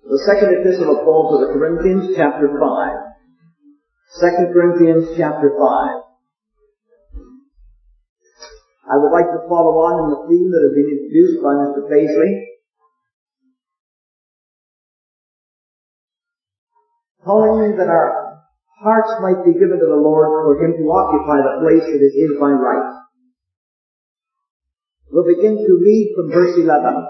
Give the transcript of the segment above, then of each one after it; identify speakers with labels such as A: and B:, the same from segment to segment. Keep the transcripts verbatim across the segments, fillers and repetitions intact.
A: The second epistle of Paul to the Corinthians, chapter five. Second Corinthians, chapter five. I would like to follow on in the theme that has been introduced by Mister Paisley, calling that our hearts might be given to the Lord for Him to occupy the place that is His by right. We'll begin to read from verse eleven.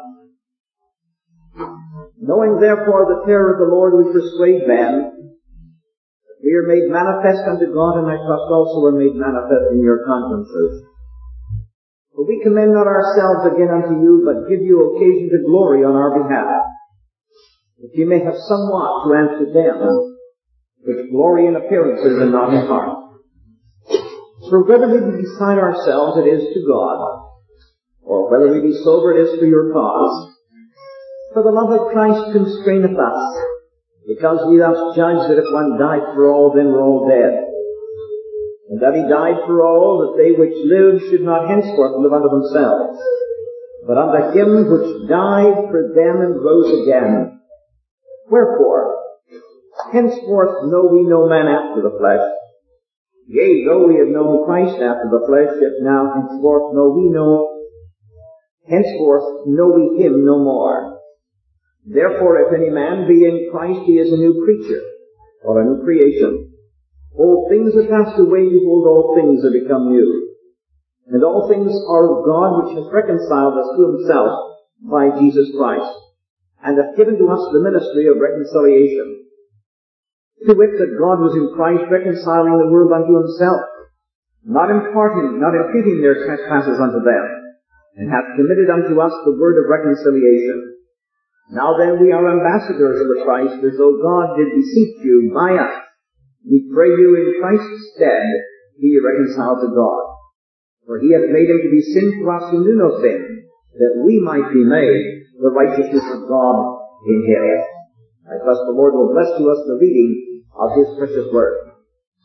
A: Knowing therefore the terror of the Lord, we persuade men, we are made manifest unto God, and I trust also are made manifest in your consciences. For we commend not ourselves again unto you, but give you occasion to glory on our behalf, that ye may have somewhat to answer them, which glory in appearances and not in heart. For whether we be beside ourselves, it is to God, or whether we be sober, it is for your cause. For the love of Christ constraineth us, because we thus judge that if one died for all, then we're all dead. And that He died for all, that they which live should not henceforth live unto themselves, but unto Him which died for them and rose again. Wherefore, henceforth know we no man after the flesh. Yea, though we have known Christ after the flesh, yet now henceforth know we no, henceforth know we Him no more. Therefore, if any man be in Christ, he is a new creature, or a new creation. All things are passed away, behold, all things are become new. And all things are of God, which has reconciled us to Himself by Jesus Christ, and hath given to us the ministry of reconciliation. To wit, that God was in Christ reconciling the world unto Himself, not imparting, not imputing their trespasses unto them, and hath committed unto us the word of reconciliation. Now then, we are ambassadors of the Christ, as though God did beseech you by us. We pray you in Christ's stead, be ye reconciled to God. For He hath made Him to be sin for us who knew no sin, that we might be made the righteousness of God in Him. I trust the Lord will bless to us the reading of His precious word.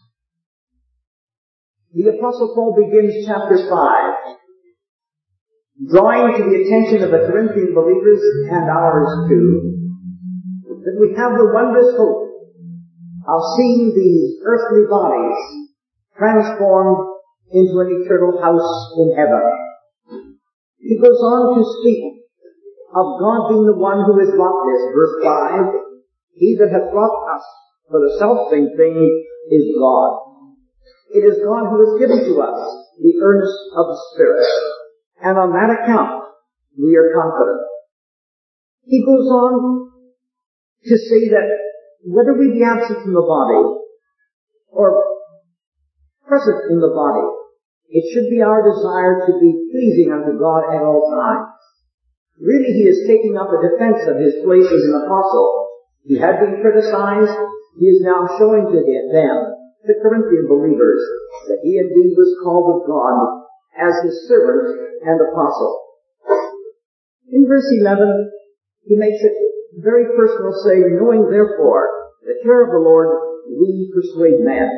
A: The Apostle Paul begins chapter five, drawing to the attention of the Corinthian believers, and ours too, that we have the wondrous hope of seeing these earthly bodies transformed into an eternal house in heaven. He goes on to speak of God being the one who has wrought this. Verse five, He that hath wrought us for the selfsame thing is God. It is God who has given to us the earnest of the Spirit. And on that account, we are confident. He goes on to say that whether we be absent from the body or present in the body, it should be our desire to be pleasing unto God at all times. Really, he is taking up a defense of his place as an apostle. He had been criticized. He is now showing to them, the Corinthian believers, that he indeed was called of God as His servant and apostle. In verse eleven, he makes it very personal, saying, knowing therefore the terror of the Lord, we persuade men.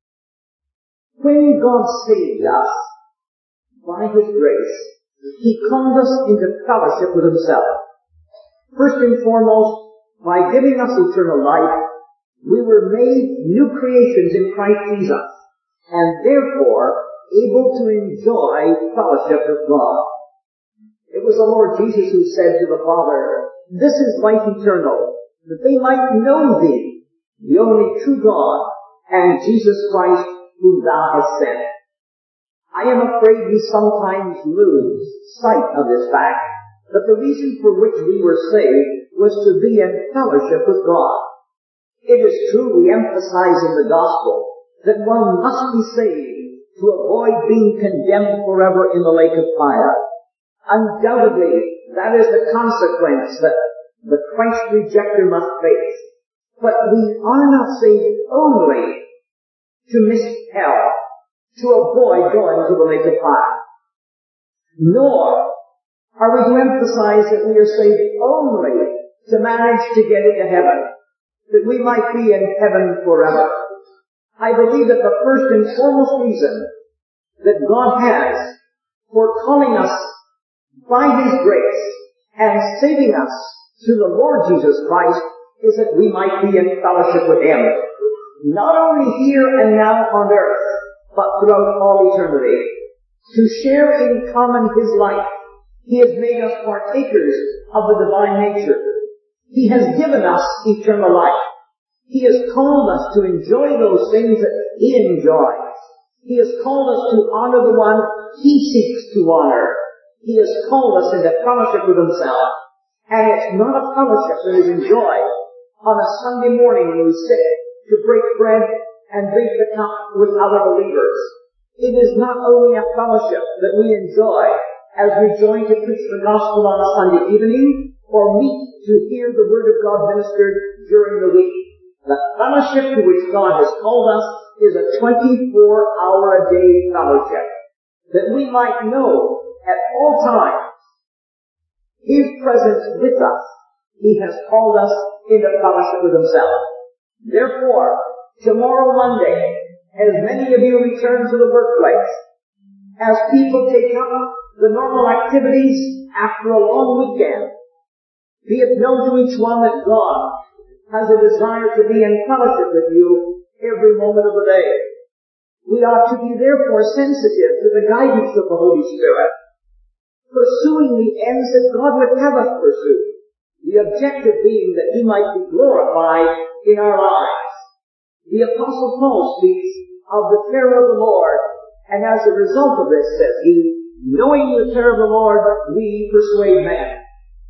A: When God saved us by His grace, He called us into fellowship with Himself. First and foremost, by giving us eternal life, we were made new creations in Christ Jesus, and therefore able to enjoy fellowship with God. It was the Lord Jesus who said to the Father, this is life eternal, that they might know Thee, the only true God, and Jesus Christ, whom Thou hast sent. I am afraid we sometimes lose sight of this fact, that the reason for which we were saved was to be in fellowship with God. It is true we emphasize in the gospel that one must be saved to avoid being condemned forever in the lake of fire. Undoubtedly, that is the consequence that the Christ rejecter must face. But we are not saved only to miss hell, to avoid going to the lake of fire. Nor are we to emphasize that we are saved only to manage to get into heaven, that we might be in heaven forever. I believe that the first and foremost reason that God has for calling us by His grace and saving us through the Lord Jesus Christ is that we might be in fellowship with Him, not only here and now on earth, but throughout all eternity, to share in common His life. He has made us partakers of the divine nature. He has given us eternal life. He has called us to enjoy those things that He enjoys. He has called us to honor the one He seeks to honor. He has called us into fellowship with Himself. And it's not a fellowship that is enjoyed on a Sunday morning when we sit to break bread and drink the cup with other believers. It is not only a fellowship that we enjoy as we join to preach the gospel on a Sunday evening or meet to hear the word of God ministered during the week. The fellowship to which God has called us is a twenty-four hour a day fellowship, that we might know at all times His presence with us. He has called us into fellowship with Himself. Therefore, tomorrow Monday, as many of you return to the workplace, as people take up the normal activities after a long weekend, be it known to each one that God has a desire to be in fellowship with you every moment of the day. We ought to be therefore sensitive to the guidance of the Holy Spirit, pursuing the ends that God would have us pursue, the objective being that He might be glorified in our lives. The Apostle Paul speaks of the terror of the Lord, and as a result of this, says he, knowing the terror of the Lord, we persuade men.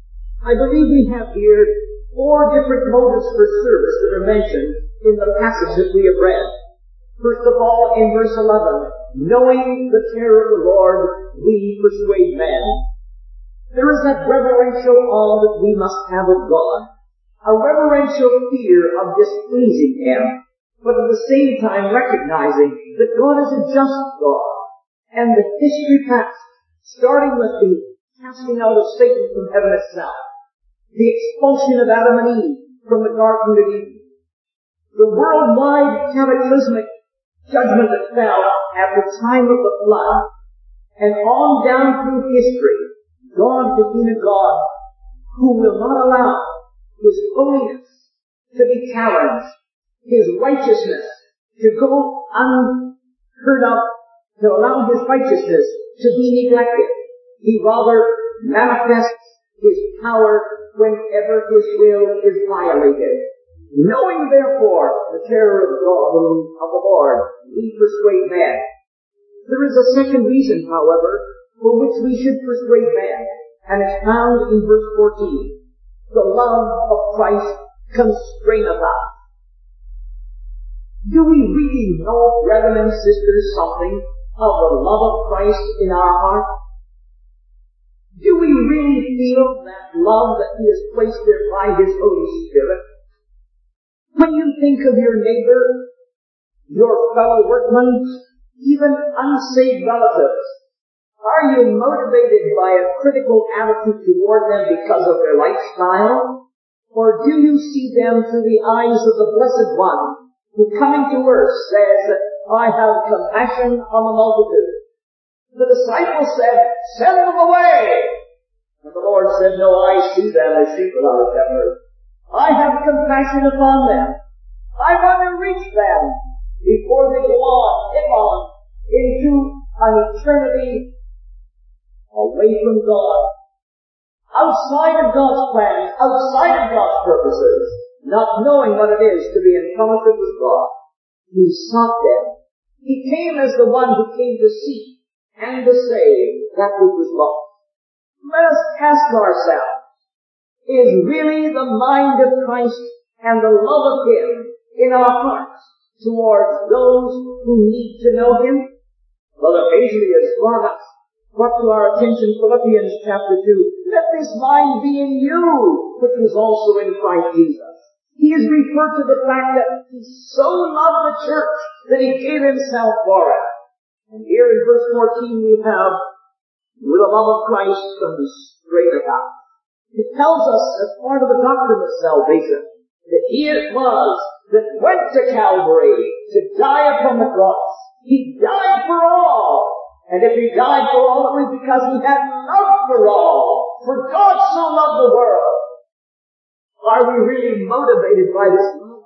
A: I believe we have here four different motives for service that are mentioned in the passage that we have read. First of all, in verse eleven, knowing the terror of the Lord, we persuade men. There is that reverential awe that we must have of God, a reverential fear of displeasing Him, but at the same time recognizing that God is a just God, and the history past, starting with the casting out of Satan from heaven itself, the expulsion of Adam and Eve from the Garden of Eden, the worldwide cataclysmic judgment that fell at the time of the flood, and on down through history, God has been a God who will not allow His holiness to be challenged, His righteousness to go unheard of, to allow His righteousness to be neglected. He rather manifests His power whenever His will is violated. Knowing therefore the terror of God, of the Lord, we persuade men. There is a second reason, however, for which we should persuade men, and it's found in verse fourteen. The love of Christ constraineth us. Do we really know, brethren and sisters, something of the love of Christ in our heart? Do we really feel that love that He has placed there by His Holy Spirit? When you think of your neighbor, your fellow workman, even unsaved relatives, are you motivated by a critical attitude toward them because of their lifestyle? Or do you see them through the eyes of the Blessed One, who coming to earth says, I have compassion on the multitude? The disciples said, send them away! And the Lord said, no, I see them as sheep without a shepherd. I have compassion upon them. I want to reach them before they go on, live on, into an eternity away from God, outside of God's plans, outside of God's purposes, not knowing what it is to be in fellowship with God. He sought them. He came as the one who came to seek and to save that which was lost. Let us ask ourselves, is really the mind of Christ and the love of Him in our hearts towards those who need to know Him? Brother Paisley has brought us, brought to our attention Philippians chapter two. Let this mind be in you, which was also in Christ Jesus. He has referred to the fact that He so loved the church that He gave Himself for it. And here in verse fourteen we have, with the love of Christ constraineth us. It tells us as part of the doctrine of salvation that He it was that went to Calvary to die upon the cross. He died for all. And if He died for all, it was because He had love for all. For God so loved the world. Are we really motivated by this love?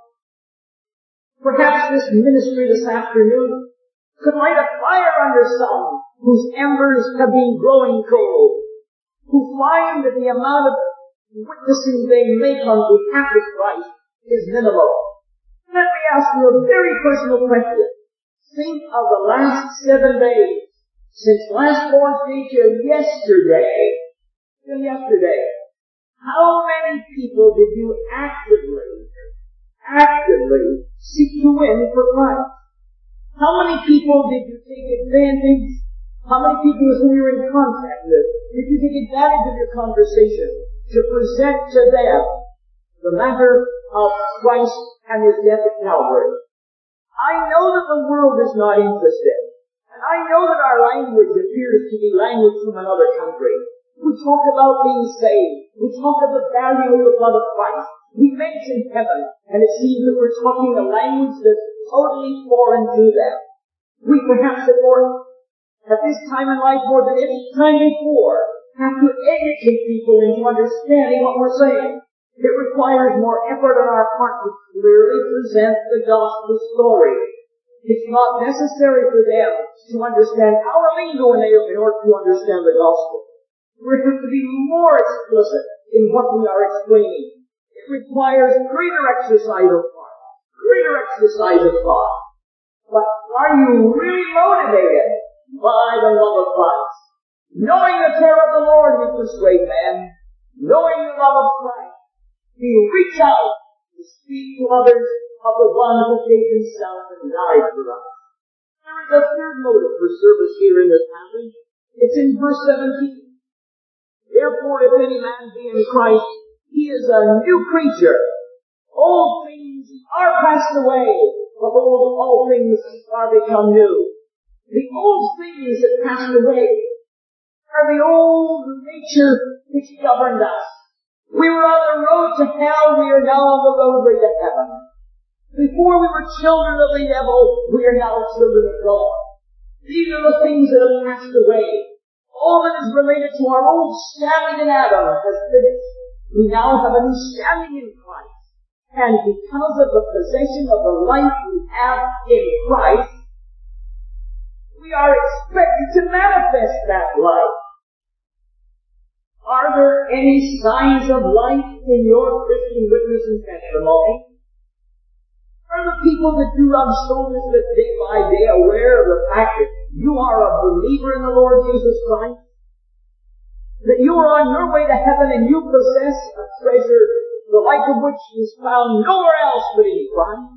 A: Perhaps this ministry this afternoon could light a fire under some whose embers have been growing cold, who find that the amount of witnessing they make on behalf of Christ is minimal. Let me ask you a very personal question. Think of the last seven days, since last Lord's Day till yesterday, till yesterday. How many people did you actively, actively seek to win for Christ? How many people did you take advantage? How many people who you were in contact with did you take advantage of your conversation to present to them the matter of Christ and His death at Calvary? I know that the world is not interested, and I know that our language appears to be language from another country. We talk about being saved. We talk of the value of the blood of Christ. We mention heaven, and it seems that we're talking a language that's totally foreign to them. We perhaps at more, at this time in life more than any time before, have to educate people into understanding what we're saying. It requires more effort on our part to clearly present the gospel story. It's not necessary for them to understand our lingo in order to understand the gospel. We have to be more explicit in what we are explaining. It requires greater exercise of heart, greater exercise of thought. But are you really motivated by the love of Christ? Knowing the terror of the Lord, we persuade men. Knowing the love of Christ, we reach out to speak to others of the one who gave Himself and died for us. There is a third motive for service here in this passage. It's in verse seventeen. Therefore, if any man be in Christ, he is a new creature. Old things are passed away. Behold, all things are become new. The old things that passed away are the old nature which governed us. We were on the road to hell. We are now on the roadway to heaven. Before we were children of the devil, we are now children of God. These are the things that have passed away. All that is related to our old standing in Adam has finished. We now have a new standing in Christ. And because of the possession of the life we have in Christ, we are expected to manifest that life. Are there any signs of life in your Christian witness and testimony? Are the people that you rub shoulders with day by day aware of the fact that you are a believer in the Lord Jesus Christ? That you are on your way to heaven and you possess a treasure the like of which is found nowhere else but in Christ?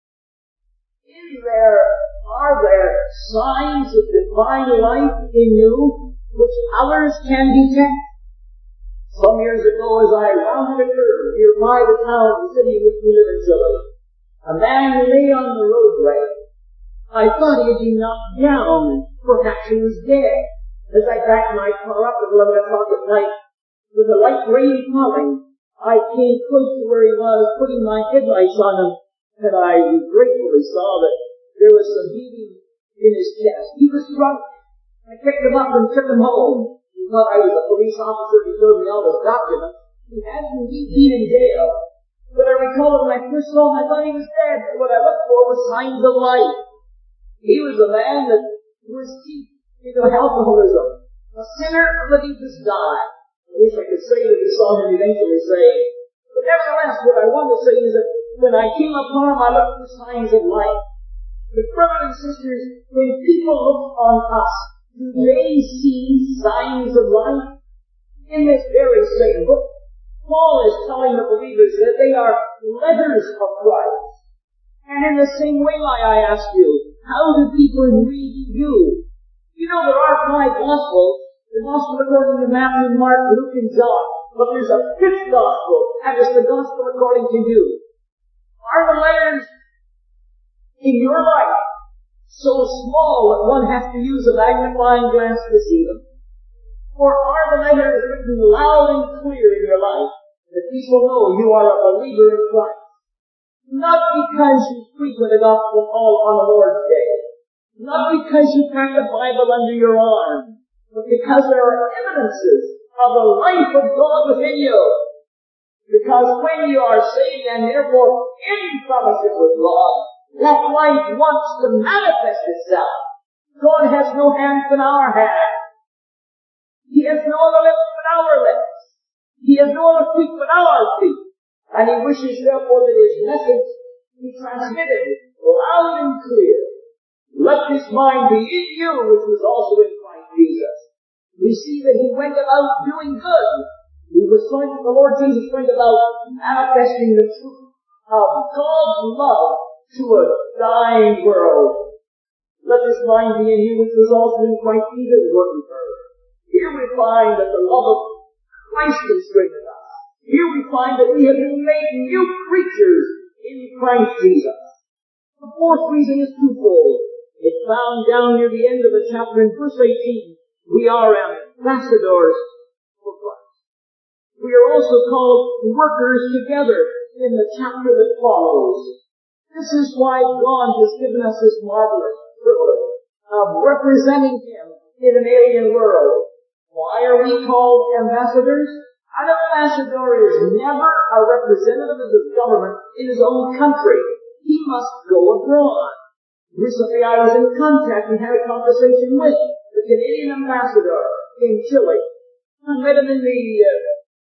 A: Is there, are there signs of divine life in you which others can detect? Some years ago, as I rounded a curve nearby the town, the city in which we live in Chile, a man lay on the roadway. I thought he had been knocked down. Perhaps he was dead. As I backed my car up at eleven o'clock at night, with a light rain falling, I came close to where he was, putting my headlights on him, and I gratefully saw that there was some bleeding in his chest. He was drunk. I picked him up and took him home. He thought I was a police officer. He showed me all his documents. He had indeed been in jail. But I recall when I first saw him, I thought he was dead. But what I looked for was signs of life. He was a man that was deep into alcoholism, a sinner of the deepest dye. I wish I could say that we saw him eventually saved. But nevertheless, what I want to say is that when I came upon him, I looked for signs of life. But brothers and sisters, when people look on us, do they see signs of life? In this very same book, Paul is telling the believers that they are letters of Christ. And in the same way, might I ask you, how do people read you? You know, there are five Gospels. The Gospel according to Matthew, Mark, Luke, and John. But there's a fifth Gospel, and it's the Gospel according to you. Are the letters in your life so small that one has to use a magnifying glass to see them? Or are the letters written loud and clear in your life that people know you are a believer in Christ? Not because you frequent the Gospel all on the Lord's Day. Not because you pack the Bible under your arm. But because there are evidences of the life of God within you. The Because when you are saved and therefore in fellowship with God, that life wants to manifest itself. God has no hands but our hands. He has no other lips but our lips. He has no other feet but our feet. And He wishes therefore that His message be transmitted loud and clear. Let this mind be in you, which was also in Christ Jesus. We see that He went about doing good. He was going, the Lord Jesus went about manifesting the truth of God's love to a dying world. Let this mind be in you, which was also in Christ Jesus, what we heard. Here we find that the love of Christ is strengthened us. Here we find that we have been made new creatures in Christ Jesus. The fourth reason is twofold. It's found down near the end of the chapter in verse eighteen. We are ambassadors for Christ. We are also called workers together in the chapter that follows. This is why God has given us this marvelous privilege of representing Him in an alien world. Why are we called ambassadors? An ambassador is never a representative of his government in his own country. He must go abroad. Recently I was in contact and had a conversation with the Canadian ambassador in Chile. I met him in the, uh,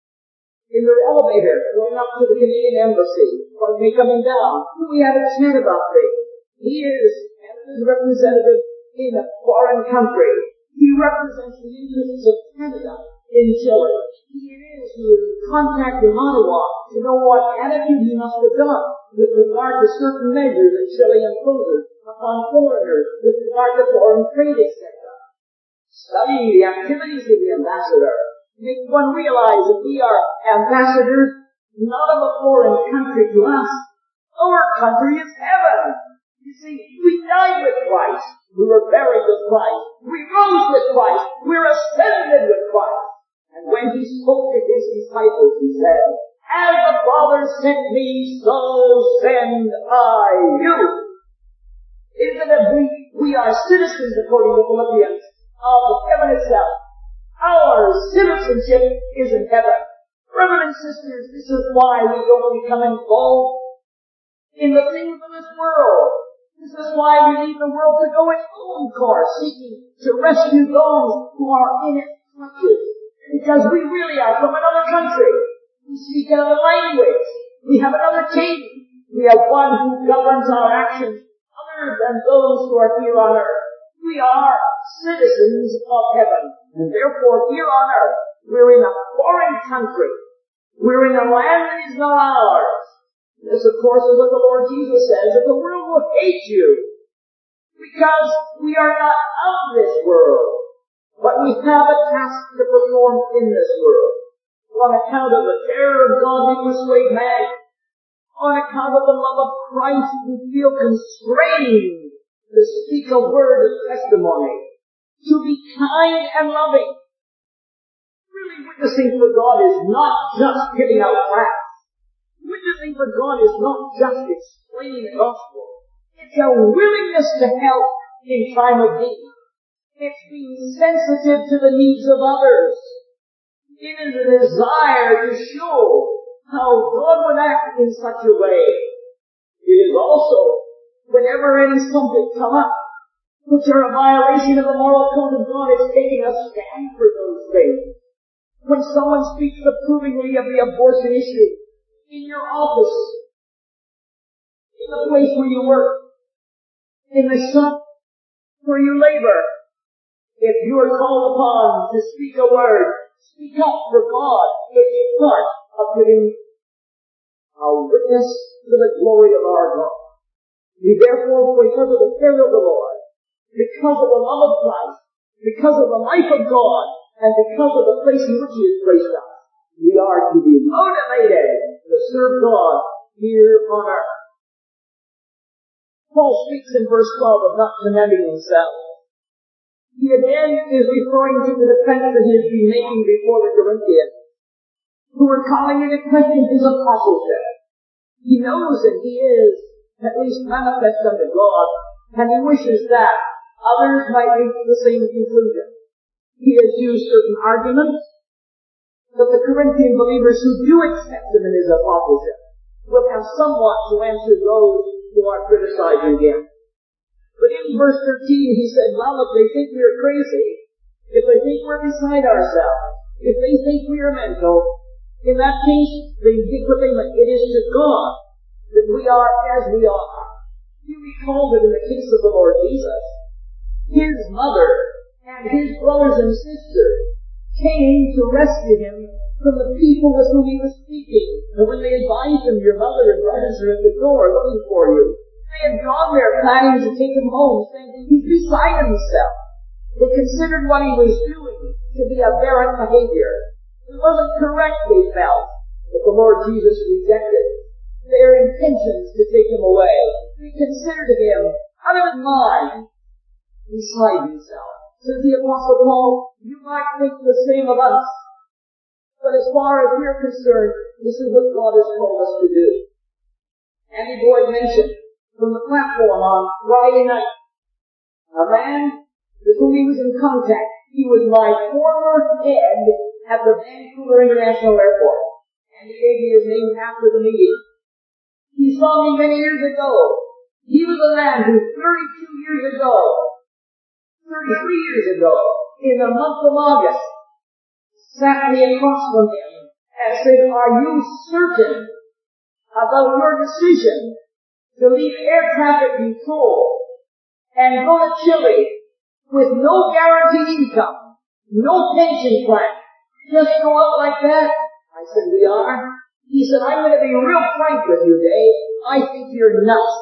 A: in the elevator going up to the Canadian embassy, or me coming down. We had a chat about things. He is Canada's representative in a foreign country. He represents the interests of Canada in Chile. He it is who is in contact with Ottawa to know what attitude he must adopt with regard to certain measures that Chile imposes upon foreigners, with regard to foreign trade, et cetera. Studying the activities of the ambassador makes one realize that we are ambassadors not of a foreign country to us. Our country is heaven. You see, we died with Christ. We were buried with Christ. We rose with Christ. We're ascended with Christ. And when He spoke to His disciples, He said, as the Father sent me, so send I you. Isn't it we, we are citizens, according to Philippians, of heaven itself. Our citizenship is in heaven. Brothers and sisters, this is why we don't become involved in the things of this world. This is why we leave the world to go its own course, seeking to rescue those who are in its clutches. Because we really are from another country. We speak another language. We have another king. We have one who governs our actions other than those who are here on earth. We are citizens of heaven. And therefore, here on earth, we're in a foreign country. We're in a land that is not ours. This, of course, is what the Lord Jesus says, that the world will hate you because we are not of this world, but we have a task to perform in this world. On account of the terror of God, we persuade man. On account of the love of Christ, we feel constrained to speak a word of testimony, to be kind and loving. Really, witnessing for God is not just giving out facts. Witnessing for God is not just explaining the gospel. It's a willingness to help in time of need. It's being sensitive to the needs of others. It is a desire to show how God would act in such a way. It is also, whenever any subject come up, which are a violation of the moral code of God, it's taking a stand for those things. When someone speaks approvingly of the abortion issue, in your office, in the place where you work, in the shop where you labor, if you are called upon to speak a word, speak up for God. It's part of giving a witness to the glory of our God. We therefore, because of the fear of the Lord, because of the love of Christ, because of the life of God, and because of the place in which He has placed us, we are to be motivated to serve God here on earth. Paul speaks in verse twelve of not commending himself. He again is referring to the defense that he has been making before the Corinthians, who are calling into question his apostleship. He knows that he is at least manifest unto God, and he wishes that others might reach the same conclusion. He has used certain arguments that the Corinthian believers who do accept him in his apostleship will have somewhat to answer those who are criticizing him. But in verse thirteen he said, well, if they think we are crazy, if they think we're beside ourselves, if they think we are mental, in that case, they think what they meant. It is to God that we are as we are. You recall that in the case of the Lord Jesus, his mother and his brothers and sisters came to rescue him from the people with whom he was speaking. And when they advised him, your mother and brothers are at the door looking for you, they had gone there planning to take him home, saying that he's beside himself. They considered what he was doing to be aberrant behavior. It wasn't correct, they felt, but the Lord Jesus rejected their intentions to take him away. They considered him out of his mind, beside himself. Says the Apostle Paul, you might think the same of us, but as far as we're concerned, this is what God has called us to do. Andy Boyd mentioned from the platform on Friday night, a man with whom he was in contact. He was my former head at the Vancouver International Airport, and he gave me his name after the meeting. He saw me many years ago. He was a man who thirty-two years ago, thirty-three years ago, in the month of August, sat me across from him and said, are you certain about your decision to leave air traffic control and go to Chile with no guaranteed income, no pension plan, just go out like that? I said, we are. He said, I'm going to be real frank with you, Dave. I think you're nuts.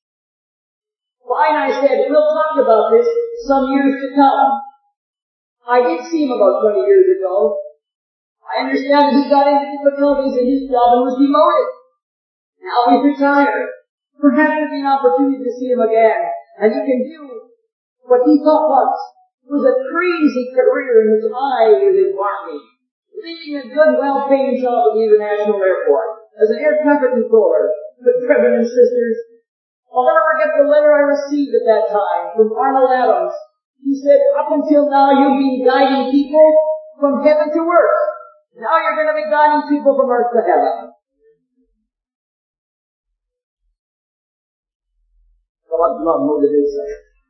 A: Fine, I said, we'll talk about this some years to come. I did see him about twenty years ago. I understand that he got into difficulties in his job and was demoted. Now he's retired. Perhaps there'll be an opportunity to see him again, and he can do what he thought was, was a crazy career in which I was embarking, leaving a good, well-paying job at the International Airport as an air traffic controller. But brethren and sisters, I'll never forget the letter I received at that time from Arnold Adams. He said, up until now you've been guiding people from heaven to earth. Now you're going to be guiding people from earth to heaven. God's love motivates us.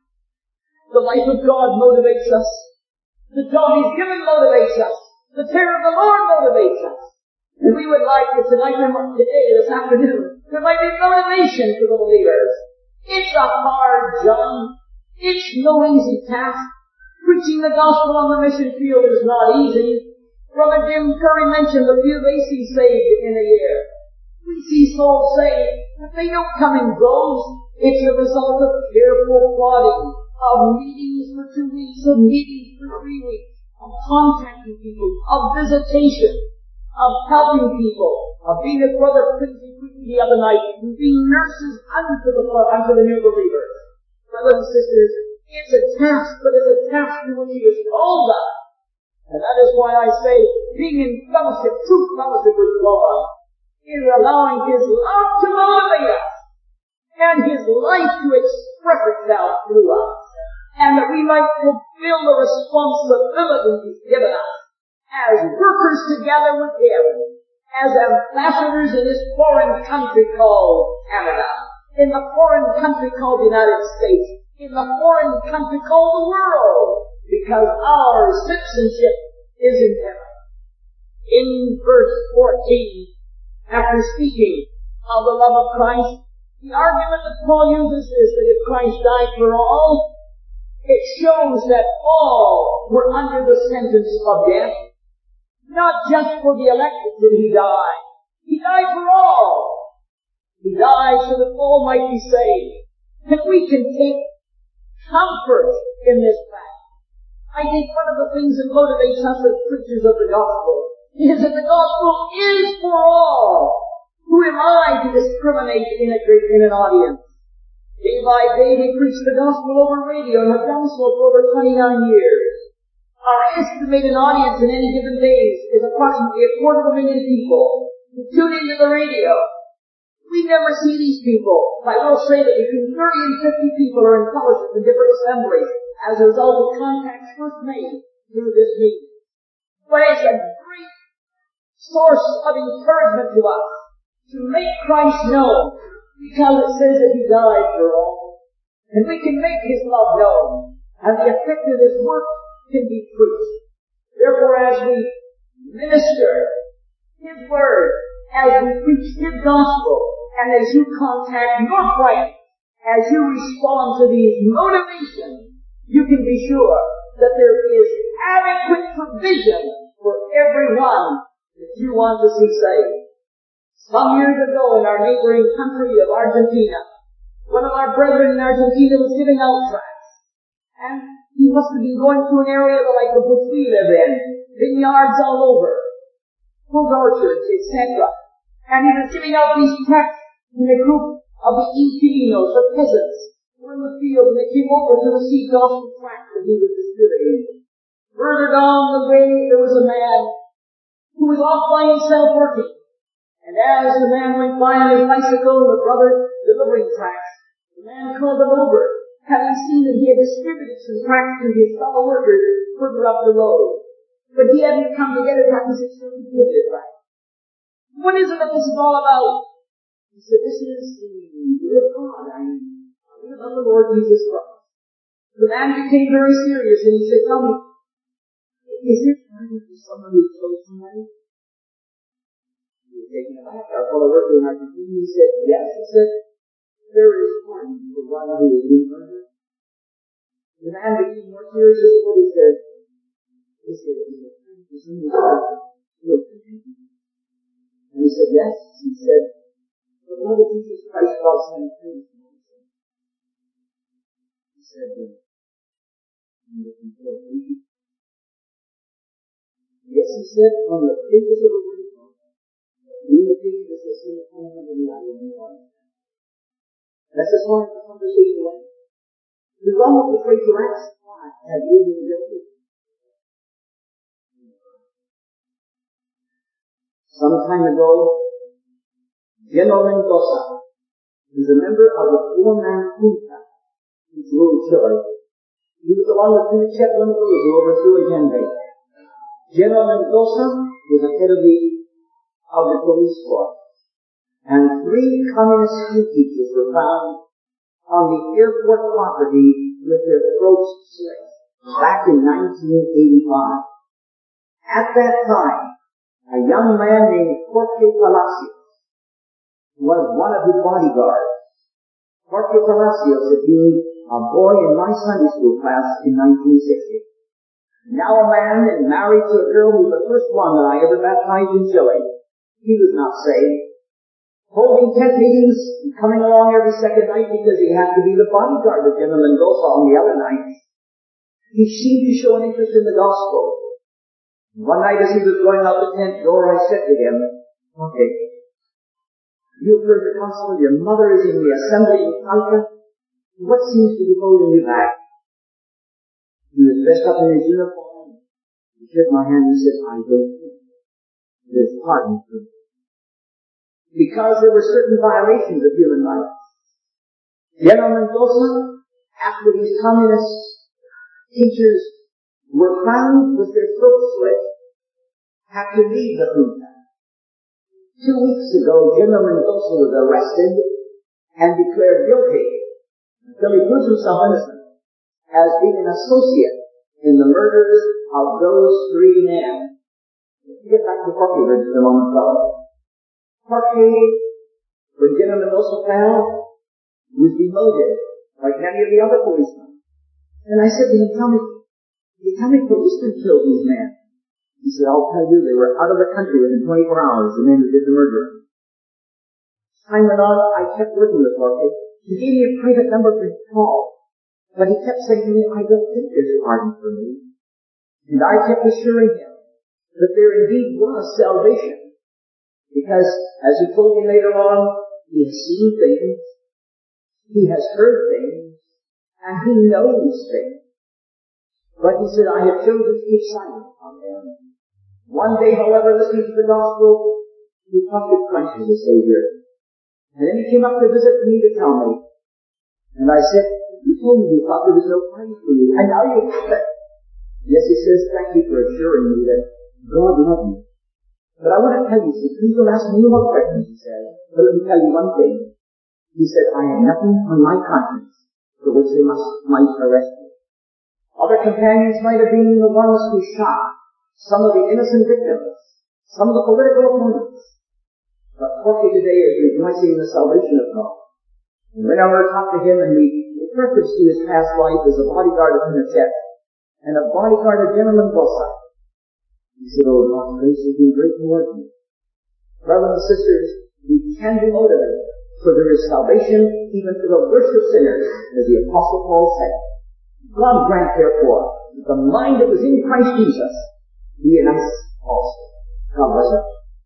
A: The life of God motivates us. The job He's given motivates us. The terror of the Lord motivates us. And we would like it tonight, today, this afternoon, there might be motivation for the believers. It's a hard job. It's no easy task. Preaching the gospel on the mission field is not easy. Brother Jim Curry mentioned the few they see saved in a year. We see souls saved, but they don't come in droves. It's a result of careful plotting, of meetings for two weeks, of meetings for three weeks, of contacting people, of visitation, of helping people, of being as Brother Quincy preached the other night, and being nurses unto the, unto the new believers. Brothers and sisters, it's a task, but it's a task in which He has called us. And that is why I say, being in fellowship, true fellowship with God, is allowing His love to motivate us, and His life to express itself through us, and that we might fulfill the responsibility He's given us as workers together with Him, as ambassadors in this foreign country called Canada, in the foreign country called the United States, in the foreign country called the world, because our citizenship is in heaven. In verse fourteen, after speaking of the love of Christ, the argument that Paul uses is that if Christ died for all, it shows that all were under the sentence of death. Not just for the elected did He die. He died for all. He died so that all might be saved. And we can take comfort in this fact. I think one of the things that motivates us as preachers of the gospel is that the gospel is for all. Who am I to discriminate in, a, in an audience? Day by day we preach the gospel over radio and have done so for over twenty-nine years. Our estimated audience in any given days is approximately a quarter of a million people who tune into the radio. We never see these people. I will say that between thirty and fifty people are in fellowship in different assemblies as a result of contacts first made through this meeting. But it's a great
B: source of encouragement to us to make Christ known, because it says that He died for all. And we can make His love known, and the effect of His work can be preached. Therefore, as we minister His Word, as we preach His gospel, and as you contact your friends, as you respond to these motivations, you can be sure that there is adequate provision for everyone that you want to see saved. Some years ago in our neighboring country of Argentina, one of our brethren in Argentina was giving out tracts. And he must have been going through an area like the which we live in, vineyards all over, fruit orchards, et cetera. And he was giving out these tracts in a group of the inquilinos, the peasants, who were in the field, and they came over to receive gospel tracts that he was distributing. Further down the way, there was a man who was off by himself working. And as the man went by on his bicycle and the brother delivering tracts, the man called him over, having seen that he had distributed some tracts to his fellow workers further up the road. But he hadn't come to get a tract. He said, "Sir, give me a tract. What is it that this is all about?" He said, "This is the Word of God. I read about the Lord Jesus Christ." The man became very serious and he said, "Tell me, is there time for someone who kills somebody?" He was taken aback. Our fellow worker in Argentina, he said, "Yes." He said, "There is one for one who is being murdered." The man became more serious as well. He said, he said, "Is there time for someone who is being murdered?" And he said, "Yes." He said, "The blood of Jesus Christ was sent free." He said, "I'm looking for a baby." Yes, he said, "On the pages of the Word of God, we the things that they say upon the eye of the Lord." That's as far as the conversation went. He was almost afraid to ask, "Why have you been guilty?" Some time ago, General Mendoza was a member of the four-man junta which ruled Chile. He was along with Pinochet when Cruz, who overthrew Allende. General Mendoza was the head of the, of the police force. And three communist school teachers were found on the airport property with their throats slit back in nineteen eighty-five. At that time, a young man named Jorge Palacios was one of his bodyguards. Jorge Palacios had been a boy in my Sunday school class in nineteen sixty. Now a man and married to a girl who was the first one that I ever baptized in Chile. He was not saved. Holding tent meetings and coming along every second night because he had to be the bodyguard of General Mendoza on the other nights. He seemed to show an interest in the gospel. One night as he was going out the tent door, I said to him, "Okay, you've heard the gospel, your mother is in the assembly in Talca. What seems to be holding you back?" He was dressed up in his uniform. He shook my hand and said, "I don't think there's pardon for me." Because there were certain violations of human rights. General Mendoza, after these communist teachers were found with their throats slit, had to leave the junta. Two weeks ago, General Mendoza was arrested and declared guilty until he proves himself innocent as being an associate in the murders of those three men. Let's get back to Jorge for just a moment, fellow. Jorge, when General Mendoza fell, was demoted like many of the other policemen. And I said to him, "Tell me, how many policemen killed these men?" He said, "I'll tell you, they were out of the country within twenty-four hours, the men who did the murdering." Time went on, I kept working with Jorge. He gave me a private number for his call. But he kept saying to me, "I don't think there's pardon for me." And I kept assuring him that there indeed was salvation. Because, as he told me later on, he has seen things, he has heard things, and he knows things. But he said, "I have chosen to keep silent on them." One day, however, listening to the gospel, he trusted Christ as a Savior. And then he came up to visit me to tell me. And I said, "You told me you thought there was no pardon for you, and now you have it." "Yes," he says, "thank you for assuring me that God loved me, But I want to tell you, he said, please don't ask me more questions, he said. But let me tell you one thing. He said, I have nothing on my conscience for which they must, might arrest me. Other companions might have been the ones who shot some of the innocent victims, some of the political opponents. But Jorge today is rejoicing in the salvation of God. And whenever I talk to him and we reference to his past life as a bodyguard of Pinochet and a bodyguard of General Mendoza, he said, oh, God's grace has been great toward me. Brothers and sisters, we can be motivated, for there is salvation even for the worst of sinners, as the Apostle Paul said. God grant, therefore, that the mind that was in Christ Jesus be in us also. God bless you.